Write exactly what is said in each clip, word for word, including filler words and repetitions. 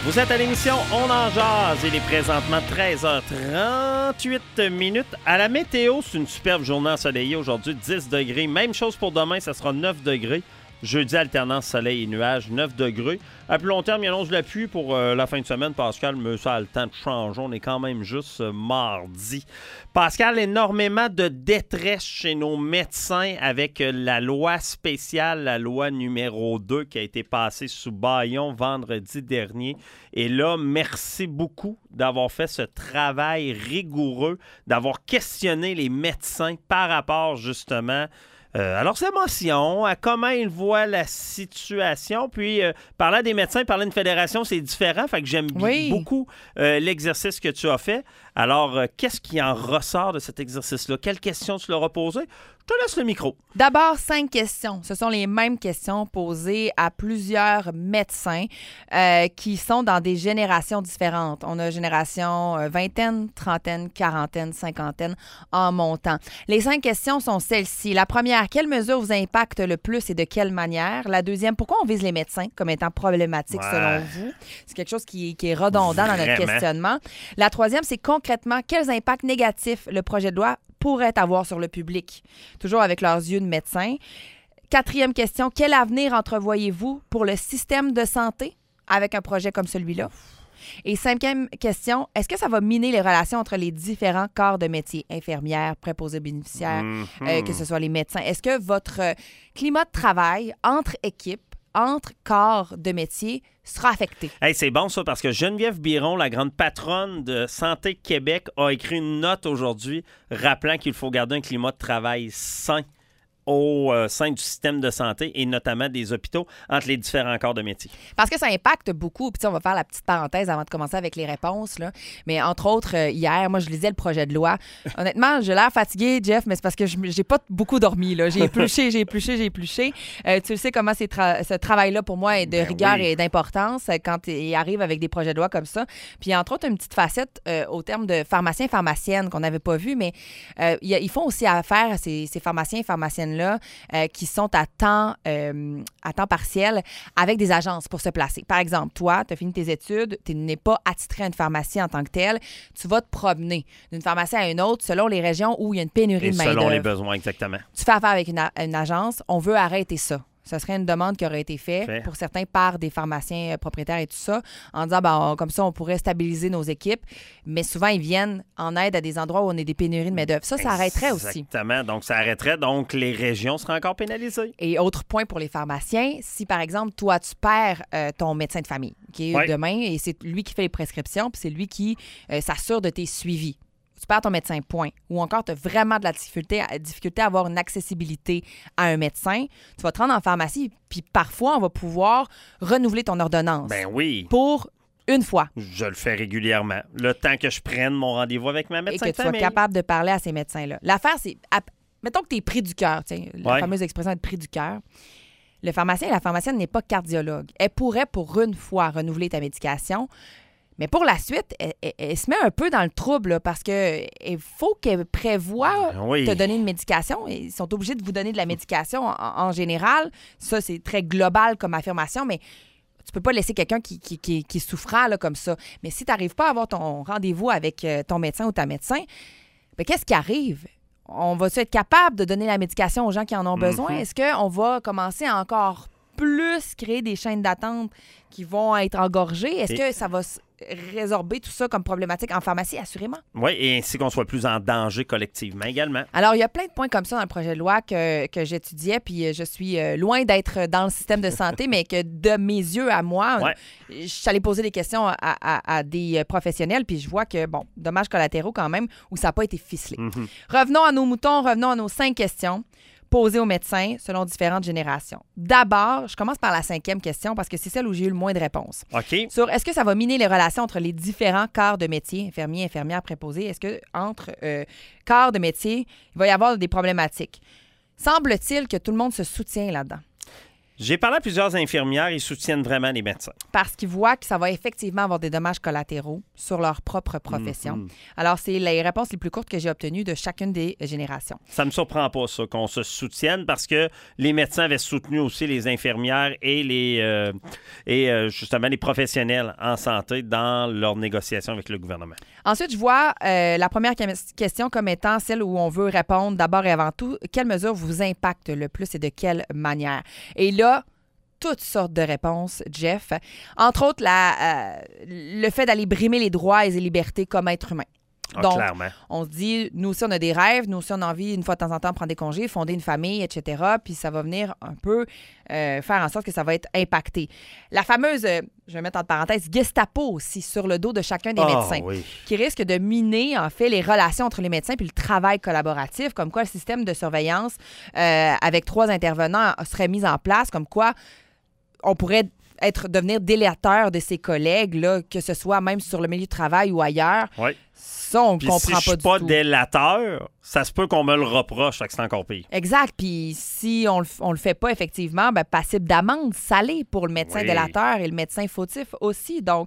Vous êtes à l'émission On en jase. Il est présentement treize heures trente-huit minutes. À la météo, c'est une superbe journée ensoleillée aujourd'hui, dix degrés. Même chose pour demain, ça sera neuf degrés. Jeudi, alternance soleil et nuages, neuf degrés. À plus long terme, il annonce de la pluie pour euh, la fin de semaine. Pascal, mais ça a le temps de changer. On est quand même juste euh, mardi. Pascal, énormément de détresse chez nos médecins avec euh, la loi spéciale, la loi numéro deux qui a été passée sous bâillon vendredi dernier. Et là, merci beaucoup d'avoir fait ce travail rigoureux, d'avoir questionné les médecins par rapport justement Euh, à leurs émotions, à comment ils voient la situation. Puis, euh, parler à des médecins, parler à une fédération, c'est différent. Fait que j'aime oui. beaucoup euh, l'exercice que tu as fait. Alors, euh, qu'est-ce qui en ressort de cet exercice-là? Quelles questions tu leur as posées? Je te laisse le micro. D'abord, cinq questions. Ce sont les mêmes questions posées à plusieurs médecins euh, qui sont dans des générations différentes. On a génération euh, vingtaine, trentaine, quarantaine, cinquantaine en montant. Les cinq questions sont celles-ci. La première, quelle mesure vous impacte le plus et de quelle manière? La deuxième, pourquoi on vise les médecins comme étant problématiques ouais. selon vous? C'est quelque chose qui, qui est redondant Vraiment? dans notre questionnement. La troisième, c'est concrètement, quels impacts négatifs le projet de loi pourrait avoir sur le public? Toujours avec leurs yeux de médecin. Quatrième question, quel avenir entrevoyez-vous pour le système de santé avec un projet comme celui-là? Et cinquième question, est-ce que ça va miner les relations entre les différents corps de métier, infirmières, préposés bénéficiaires, mm-hmm. euh, que ce soit les médecins? Est-ce que votre euh, climat de travail entre équipes, entre corps de métier sera affecté? Hey, c'est bon ça, parce que Geneviève Biron, la grande patronne de Santé Québec, a écrit une note aujourd'hui rappelant qu'il faut garder un climat de travail sain au euh, sein du système de santé et notamment des hôpitaux entre les différents corps de métier. Parce que ça impacte beaucoup. Puis on va faire la petite parenthèse avant de commencer avec les réponses. Là. Mais entre autres, euh, hier, moi, je lisais le projet de loi. Honnêtement, j'ai l'air fatiguée, Jeff, mais c'est parce que je j'ai pas beaucoup dormi. Là. J'ai épluché, j'ai épluché, j'ai épluché. Euh, tu le sais comment c'est tra- ce travail-là, pour moi, est de ben rigueur oui. et d'importance quand il arrive avec des projets de loi comme ça. Puis entre autres, une petite facette euh, au terme de pharmaciens et pharmaciennes qu'on n'avait pas vu, mais euh, y a, ils font aussi affaire à ces, ces pharmaciens et pharmaciennes là, euh, qui sont à temps, euh, à temps partiel avec des agences pour se placer. Par exemple, toi, tu as fini tes études, tu n'es pas attitré à une pharmacie en tant que telle, tu vas te promener d'une pharmacie à une autre selon les régions où il y a une pénurie Et de main-d'œuvre. Selon les besoins, exactement. Tu fais affaire avec une, a- une agence, on veut arrêter ça. Ce serait une demande qui aurait été faite Fait. pour certains par des pharmaciens euh, propriétaires et tout ça, en disant, ben, on- comme ça, on pourrait stabiliser nos équipes. Mais souvent, ils viennent en aide à des endroits où on a des pénuries de main-d'œuvre. Ça, ça arrêterait aussi. Exactement. Donc, ça arrêterait. Donc, les régions seraient encore pénalisées. Et autre point pour les pharmaciens, si, par exemple, toi, tu perds euh, ton médecin de famille, qui est ouais. demain, et c'est lui qui fait les prescriptions, puis c'est lui qui euh, s'assure de tes suivis. Tu perds ton médecin, point. Ou encore, tu as vraiment de la difficulté à, difficulté à avoir une accessibilité à un médecin. Tu vas te rendre en pharmacie, puis parfois, on va pouvoir renouveler ton ordonnance. Ben oui. Pour une fois. Je le fais régulièrement. Le temps que je prenne mon rendez-vous avec ma médecin Et que de tu famille. sois capable de parler à ces médecins-là. L'affaire, c'est... Mettons que tu es pris du cœur, tiens, la ouais. fameuse expression être pris du cœur. Le pharmacien et la pharmacienne n'est pas cardiologue. Elle pourrait, pour une fois, renouveler ta médication. Mais pour la suite, elle, elle, elle se met un peu dans le trouble là, parce qu'il faut qu'elle prévoie oui. te donner une médication. Ils sont obligés de vous donner de la médication en, en général. Ça, c'est très global comme affirmation, mais tu peux pas laisser quelqu'un qui, qui, qui, qui est souffrant là, comme ça. Mais si tu n'arrives pas à avoir ton rendez-vous avec ton médecin ou ta médecin, bien, qu'est-ce qui arrive? On va-tu être capable de donner la médication aux gens qui en ont besoin? Mm-hmm. Est-ce qu'on va commencer à encore plus créer des chaînes d'attente qui vont être engorgées? Est-ce et... que ça va résorber tout ça comme problématique en pharmacie? Assurément. Oui, et ainsi qu'on soit plus en danger collectivement également. Alors, il y a plein de points comme ça dans le projet de loi que, que j'étudiais, puis je suis loin d'être dans le système de santé, mais que de mes yeux à moi, ouais. je suis allée poser des questions à, à, à des professionnels, puis je vois que, bon, dommages collatéraux quand même, où ça n'a pas été ficelé. Mm-hmm. Revenons à nos moutons, revenons à nos cinq questions posées aux médecins selon différentes générations. D'abord, je commence par la cinquième question parce que c'est celle où j'ai eu le moins de réponses. OK. Sur est-ce que ça va miner les relations entre les différents corps de métier, infirmiers, infirmières, préposés? Est-ce que entre euh, corps de métier, il va y avoir des problématiques? Semble-t-il que tout le monde se soutient là-dedans. J'ai parlé à plusieurs infirmières, ils soutiennent vraiment les médecins. Parce qu'ils voient que ça va effectivement avoir des dommages collatéraux sur leur propre profession. Mm-hmm. Alors, c'est les réponses les plus courtes que j'ai obtenues de chacune des générations. Ça ne me surprend pas, ça, qu'on se soutienne, parce que les médecins avaient soutenu aussi les infirmières et, les, euh, et euh, justement les professionnels en santé dans leurs négociations avec le gouvernement. Ensuite, je vois euh, la première question comme étant celle où on veut répondre d'abord et avant tout, quelle mesure vous impacte le plus et de quelle manière? Et là, toutes sortes de réponses, Jeff. Entre autres, la, euh, le fait d'aller brimer les droits et les libertés comme être humain. Ah, Donc, clairement. on se dit, nous aussi, on a des rêves, nous aussi, on a envie, une fois de temps en temps, de prendre des congés, fonder une famille, et cetera. Puis ça va venir un peu euh, faire en sorte que ça va être impacté. La fameuse, euh, je vais mettre entre parenthèses, Gestapo aussi, sur le dos de chacun des oh, médecins, oui. qui risque de miner, en fait, les relations entre les médecins puis le travail collaboratif, comme quoi le système de surveillance euh, avec trois intervenants serait mis en place, comme quoi on pourrait être, devenir délateur de ses collègues, là, que ce soit même sur le milieu de travail ou ailleurs. Oui. Ça, on ne comprend si pas je suis du pas tout. délateur, ça se peut qu'on me le reproche, fait que c'est encore pire. Exact. Puis si on le, on le fait pas, effectivement, ben, passible d'amende salée pour le médecin oui. délateur et le médecin fautif aussi. Donc,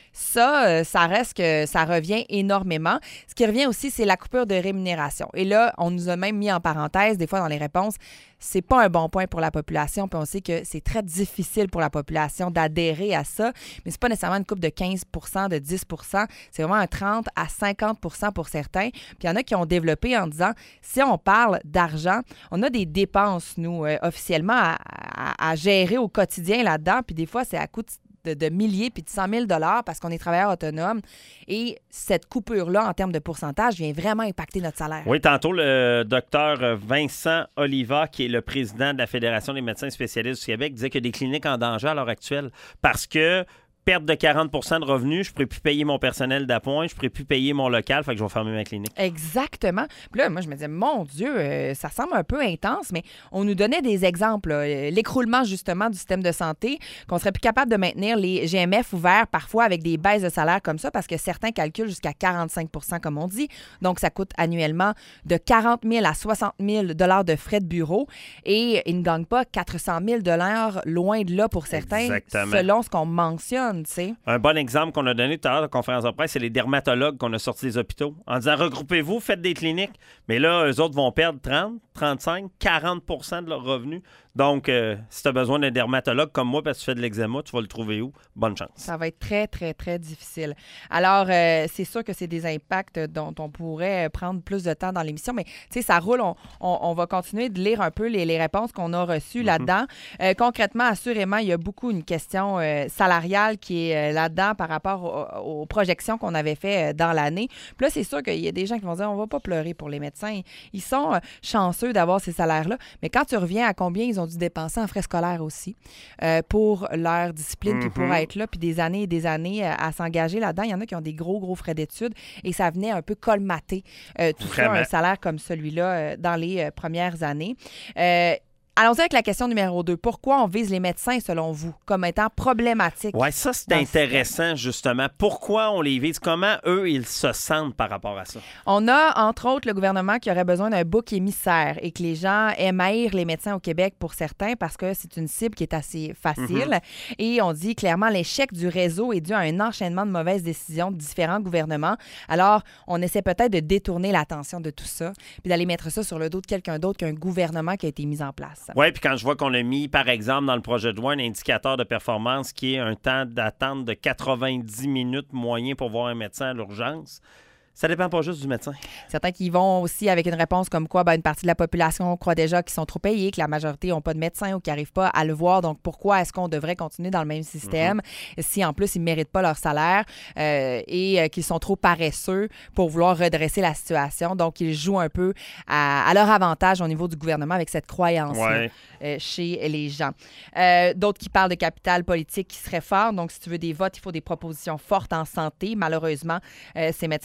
ça, ça reste que ça revient énormément. Ce qui revient aussi, c'est la coupure de rémunération. Et là, on nous a même mis en parenthèse, des fois dans les réponses, c'est pas un bon point pour la population. Puis on sait que c'est très difficile pour la population d'adhérer à ça. Mais c'est pas nécessairement une coupe de quinze pour cent, de dix pour cent. C'est vraiment un trente à cinquante pour cent pour certains. Puis il y en a qui ont développé en disant, si on parle d'argent, on a des dépenses, nous, euh, officiellement, à, à, à gérer au quotidien là-dedans. Puis des fois, c'est à coût de De, de milliers puis de cent mille dollars parce qu'on est travailleur autonome. Et cette coupure-là, en termes de pourcentage, vient vraiment impacter notre salaire. Oui, tantôt, le docteur Vincent Oliva, qui est le président de la Fédération des médecins spécialistes du Québec, disait qu'il y a des cliniques en danger à l'heure actuelle parce que perte de quarante pour cent de revenus, je ne pourrais plus payer mon personnel d'appoint, je ne pourrais plus payer mon local, fait que je vais fermer ma clinique. Exactement. Puis là, moi, je me disais, mon Dieu, euh, ça semble un peu intense, mais on nous donnait des exemples. Là. L'écroulement, justement, du système de santé, qu'on serait plus capable de maintenir les G M F ouverts parfois avec des baisses de salaire comme ça, parce que certains calculent jusqu'à quarante-cinq pour cent, comme on dit. Donc, ça coûte annuellement de quarante mille à soixante mille dollars de frais de bureau et ils ne gagnent pas quatre cent mille dollars loin de là pour certains, Exactement. Selon ce qu'on mentionne. T'sais. Un bon exemple qu'on a donné tout à l'heure à la conférence de presse, c'est les dermatologues qu'on a sortis des hôpitaux en disant regroupez-vous, faites des cliniques. Mais là, eux autres vont perdre trente, trente-cinq, quarante pour cent de leurs revenus. Donc, euh, si tu as besoin d'un dermatologue comme moi parce que tu fais de l'eczéma, tu vas le trouver où? Bonne chance. Ça va être très, très, très difficile. Alors, euh, c'est sûr que c'est des impacts dont on pourrait prendre plus de temps dans l'émission, mais tu sais, ça roule. On, on, on va continuer de lire un peu les, les réponses qu'on a reçues mm-hmm. là-dedans. Euh, concrètement, assurément, il y a beaucoup une question euh, salariale qui est euh, là-dedans par rapport aux, aux projections qu'on avait fait euh, dans l'année. Puis là, c'est sûr qu'il y a des gens qui vont dire, on va pas pleurer pour les médecins. Ils sont euh, chanceux d'avoir ces salaires-là, mais quand tu reviens à combien ils ont dû dépenser en frais scolaires aussi euh, pour leur discipline, puis mm-hmm. pour être là, puis des années et des années euh, à s'engager là-dedans. Il y en a qui ont des gros, gros frais d'études et ça venait un peu colmater euh, tout Vraiment. ça, un salaire comme celui-là euh, dans les euh, premières années. Euh, Allons-y avec la question numéro deux. Pourquoi on vise les médecins, selon vous, comme étant problématiques? Oui, ça, c'est intéressant, justement. Pourquoi on les vise? Comment, eux, ils se sentent par rapport à ça? On a, entre autres, le gouvernement qui aurait besoin d'un bouc émissaire et que les gens aiment haïr les médecins au Québec pour certains parce que c'est une cible qui est assez facile. Mm-hmm. Et on dit clairement l'échec du réseau est dû à un enchaînement de mauvaises décisions de différents gouvernements. Alors, on essaie peut-être de détourner l'attention de tout ça puis d'aller mettre ça sur le dos de quelqu'un d'autre qu'un gouvernement qui a été mis en place. Oui, puis quand je vois qu'on a mis, par exemple, dans le projet de loi, un indicateur de performance qui est un temps d'attente de quatre-vingt-dix minutes moyen pour voir un médecin à l'urgence, ça dépend pas juste du médecin. Certains qui vont aussi avec une réponse comme quoi ben, une partie de la population croit déjà qu'ils sont trop payés, que la majorité n'ont pas de médecin ou qu'ils n'arrivent pas à le voir. Donc, pourquoi est-ce qu'on devrait continuer dans le même système mm-hmm. si, en plus, ils ne méritent pas leur salaire euh, et euh, qu'ils sont trop paresseux pour vouloir redresser la situation? Donc, ils jouent un peu à, à leur avantage au niveau du gouvernement avec cette croyance ouais. euh, chez les gens. Euh, d'autres qui parlent de capital politique qui serait fort. Donc, si tu veux des votes, il faut des propositions fortes en santé. Malheureusement, euh, ces médecins-là sont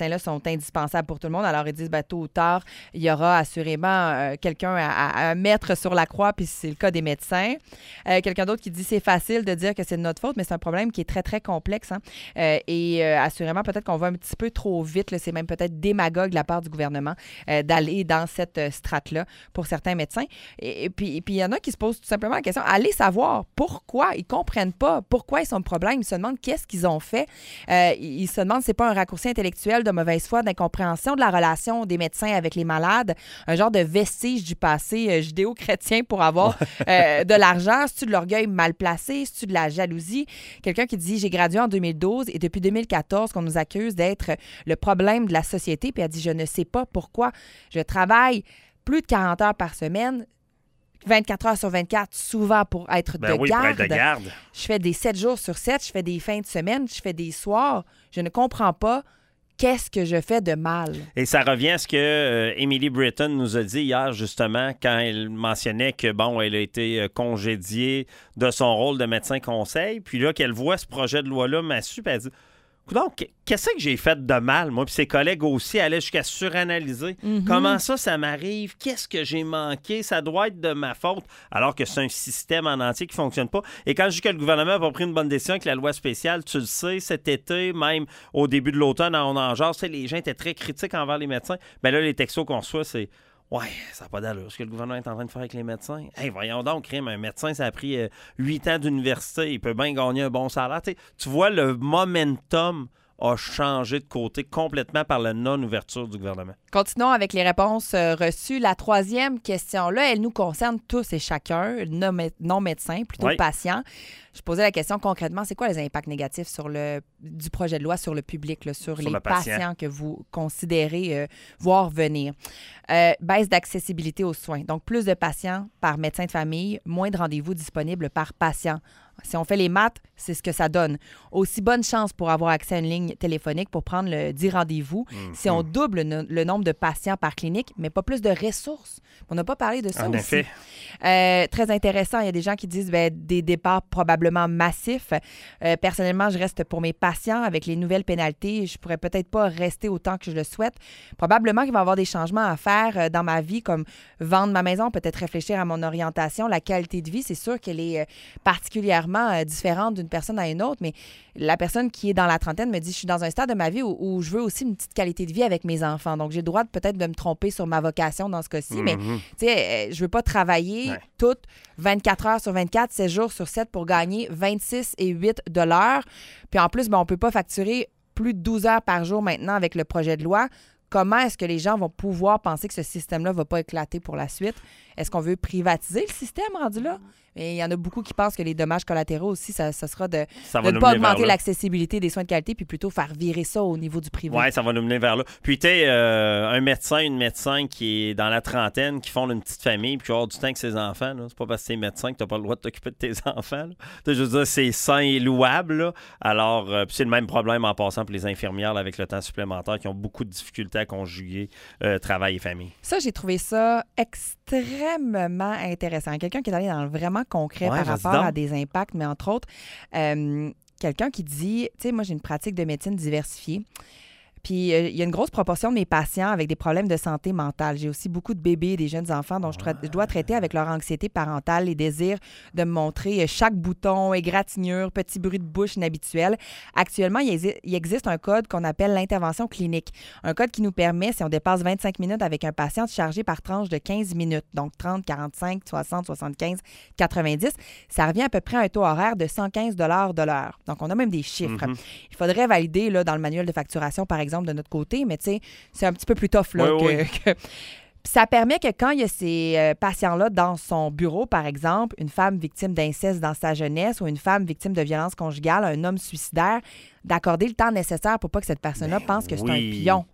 sont indispensables pour tout le monde. Alors, ils disent, ben, tôt ou tard, il y aura assurément euh, quelqu'un à, à, à mettre sur la croix, puis c'est le cas des médecins. Euh, quelqu'un d'autre qui dit, c'est facile de dire que c'est de notre faute, mais c'est un problème qui est très, très complexe. Hein? Euh, et euh, assurément, peut-être qu'on va un petit peu trop vite. Là, c'est même peut-être démagogue de la part du gouvernement euh, d'aller dans cette euh, strate-là pour certains médecins. Et, et puis, et puis, il y en a qui se posent tout simplement la question, allez savoir pourquoi ils comprennent pas, pourquoi ils sont le problème. Ils se demandent qu'est-ce qu'ils ont fait. Euh, ils se demandent si c'est pas un raccourci intellectuel de mauvaise foi, d'incompréhension de la relation des médecins avec les malades, un genre de vestige du passé euh, judéo-chrétien pour avoir euh, de l'argent. C'est-tu de l'orgueil mal placé? C'est-tu de la jalousie? Quelqu'un qui dit, j'ai gradué en deux mille douze et depuis deux mille quatorze qu'on nous accuse d'être le problème de la société. Puis elle dit, je ne sais pas pourquoi. Je travaille plus de quarante heures par semaine, vingt-quatre heures sur vingt-quatre, souvent pour être, ben de, oui, garde. pour être de garde. Je fais des sept jours sur sept, je fais des fins de semaine, je fais des soirs. Je ne comprends pas qu'est-ce que je fais de mal. Et ça revient à ce que euh, Emily Britton nous a dit hier, justement, quand elle mentionnait que, bon, elle a été euh, congédiée de son rôle de médecin conseil, puis là, qu'elle voit ce projet de loi-là massu, puis elle dit... Donc, qu'est-ce que j'ai fait de mal, moi? Puis ses collègues aussi allaient jusqu'à suranalyser. Mm-hmm. Comment ça, ça m'arrive? Qu'est-ce que j'ai manqué? Ça doit être de ma faute. Alors que c'est un système en entier qui ne fonctionne pas. Et quand je dis que le gouvernement n'a pas pris une bonne décision avec la loi spéciale, tu le sais, cet été, même au début de l'automne, on en genre, les gens étaient très critiques envers les médecins. Bien là, les textos qu'on reçoit, c'est... Ouais, ça n'a pas d'allure. Ce que le gouvernement est en train de faire avec les médecins. Hey, voyons donc, crime, un médecin, ça a pris euh, huit ans d'université. Il peut bien gagner un bon salaire. T'sais, tu vois, le momentum a changé de côté complètement par la non-ouverture du gouvernement. Continuons avec les réponses euh, reçues. La troisième question-là, elle nous concerne tous et chacun, non-médecins, plutôt oui. patients. Je posais la question concrètement, c'est quoi les impacts négatifs sur le, du projet de loi sur le public, là, sur, sur les patient. patients que vous considérez euh, voir venir? Euh, baisse d'accessibilité aux soins. Donc, plus de patients par médecin de famille, moins de rendez-vous disponibles par patient. Si on fait les maths, c'est ce que ça donne. Aussi bonne chance pour avoir accès à une ligne téléphonique pour prendre le dix rendez-vous. Mm-hmm. Si on double le, le nombre de patients par clinique, mais pas plus de ressources. On n'a pas parlé de ça en aussi. Effet. Euh, très intéressant. Il y a des gens qui disent ben, des départs probablement massifs. Euh, personnellement, je reste pour mes patients. Avec les nouvelles pénalités, je pourrais peut-être pas rester autant que je le souhaite. Probablement qu'il va y avoir des changements à faire dans ma vie, comme vendre ma maison, peut-être réfléchir à mon orientation. La qualité de vie, c'est sûr qu'elle est particulièrement différente d'une personne à une autre, mais la personne qui est dans la trentaine me dit, je suis dans un stade de ma vie où, où je veux aussi une petite qualité de vie avec mes enfants. Donc, j'ai le droit de, peut-être de me tromper sur ma vocation dans ce cas-ci, mm-hmm. mais tu sais, je veux pas travailler ouais. toutes vingt-quatre heures sur vingt-quatre, sept jours sur sept pour gagner vingt-six et huit de l'heure. Puis en plus, ben, on peut pas facturer plus de douze heures par jour maintenant avec le projet de loi. Comment est-ce que les gens vont pouvoir penser que ce système-là ne va pas éclater pour la suite? Est-ce qu'on veut privatiser le système rendu là? Et il y en a beaucoup qui pensent que les dommages collatéraux aussi, ça, ça sera de ne pas augmenter l'accessibilité des soins de qualité puis plutôt faire virer ça au niveau du privé. Oui, ça va nous mener vers là. Puis, tu sais, euh, un médecin, une médecin qui est dans la trentaine, qui fonde une petite famille puis qui va avoir du temps avec ses enfants, là. C'est pas parce que t'es médecin que t'as pas le droit de t'occuper de tes enfants. Je veux dire, c'est sain et louable. Là. Alors, euh, puis c'est le même problème en passant pour les infirmières là, avec le temps supplémentaire qui ont beaucoup de difficultés à conjuguer euh, travail et famille. Ça, j'ai trouvé ça extrêmement intéressant. Quelqu'un qui est allé dans le vraiment concret ouais, par rapport à des impacts, mais entre autres, euh, quelqu'un qui dit, tu sais, moi, j'ai une pratique de médecine diversifiée. Puis, euh, il y a une grosse proportion de mes patients avec des problèmes de santé mentale. J'ai aussi beaucoup de bébés et des jeunes enfants dont je, tra- je dois traiter avec leur anxiété parentale, les désirs de me montrer chaque bouton, égratignure, petit bruit de bouche inhabituel. Actuellement, il, exi- il existe un code qu'on appelle l'intervention clinique. Un code qui nous permet, si on dépasse vingt-cinq minutes avec un patient, de charger par tranche de quinze minutes. Donc, trente, quarante-cinq, soixante, soixante-quinze, quatre-vingt-dix. Ça revient à peu près à un taux horaire de cent quinze dollars de l'heure. Donc, on a même des chiffres. Mm-hmm. Il faudrait valider là, dans le manuel de facturation, par exemple, de notre côté, mais tu sais, c'est un petit peu plus tough là, oui, que, oui. que... Ça permet que quand il y a ces euh, patients-là dans son bureau, par exemple, une femme victime d'inceste dans sa jeunesse ou une femme victime de violence conjugale, un homme suicidaire, d'accorder le temps nécessaire pour pas que cette personne-là ben pense que oui. c'est un pion.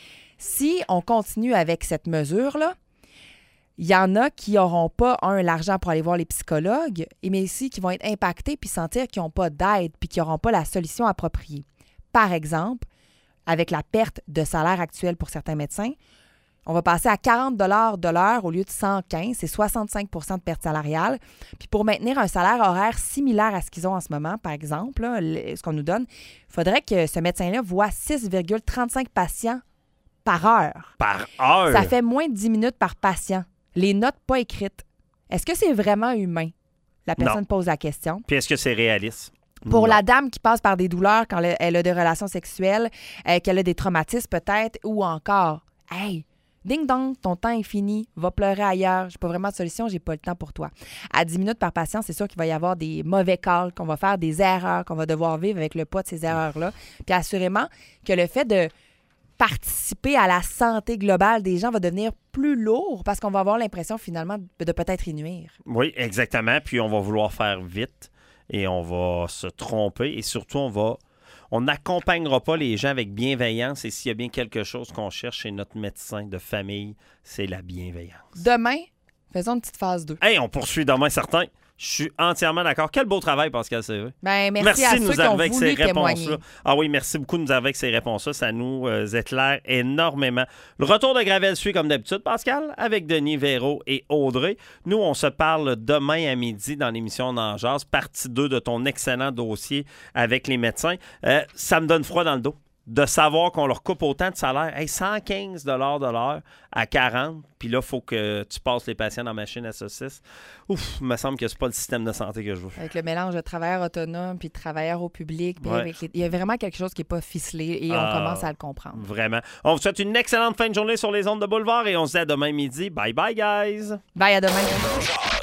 Si on continue avec cette mesure-là, il y en a qui n'auront pas, un, l'argent pour aller voir les psychologues, mais aussi qui vont être impactés puis sentir qu'ils n'ont pas d'aide puis qu'ils n'auront pas la solution appropriée. Par exemple, avec la perte de salaire actuel pour certains médecins, on va passer à quarante dollars de l'heure au lieu de cent quinze. C'est soixante-cinq pour cent de perte salariale. Puis pour maintenir un salaire horaire similaire à ce qu'ils ont en ce moment, par exemple, là, ce qu'on nous donne, il faudrait que ce médecin-là voit six virgule trente-cinq patients par heure. Par heure? Ça fait moins de dix minutes par patient. Les notes pas écrites. Est-ce que c'est vraiment humain? La personne Non. pose la question. Puis est-ce que c'est réaliste? Pour Non. la dame qui passe par des douleurs quand elle, elle a des relations sexuelles, euh, qu'elle a des traumatismes peut-être, ou encore, hey, ding dong, ton temps est fini, va pleurer ailleurs, j'ai pas vraiment de solution, j'ai pas le temps pour toi. À dix minutes par patient, c'est sûr qu'il va y avoir des mauvais calls, qu'on va faire des erreurs, qu'on va devoir vivre avec le poids de ces erreurs-là. Puis assurément que le fait de participer à la santé globale des gens va devenir plus lourd parce qu'on va avoir l'impression finalement de, de peut-être y nuire. Oui, exactement. Puis on va vouloir faire vite et on va se tromper et surtout on va on n'accompagnera pas les gens avec bienveillance et s'il y a bien quelque chose qu'on cherche chez notre médecin de famille, c'est la bienveillance. Demain, faisons une petite phase deux. Hey, on poursuit demain certain. Je suis entièrement d'accord. Quel beau travail, Pascal Sévé. Ben, merci, Merci à de nous ceux qui ont arriver avec voulu ces témoigner. réponses-là. Ah oui, merci beaucoup de nous arriver avec ces réponses-là. Ça nous euh, éclaire énormément. Le retour de Gravel suit comme d'habitude, Pascal, avec Denis, Véro et Audrey. Nous, on se parle demain à midi dans l'émission N'en jase, partie deux de ton excellent dossier avec les médecins. Euh, ça me donne froid dans le dos de savoir qu'on leur coupe autant de salaire. Hey, cent quinze dollars de l'heure à quarante, puis là, il faut que tu passes les patients dans la machine à saucisse. Ouf, il me semble que c'est pas le système de santé que je veux. Avec le mélange de travailleurs autonomes puis de travailleurs au public. Puis Ouais. avec les- Il y a vraiment quelque chose qui n'est pas ficelé et Ah, on commence à le comprendre. Vraiment. On vous souhaite une excellente fin de journée sur les ondes de Boulevard et on se dit à demain midi. Bye bye, guys! Bye, à demain.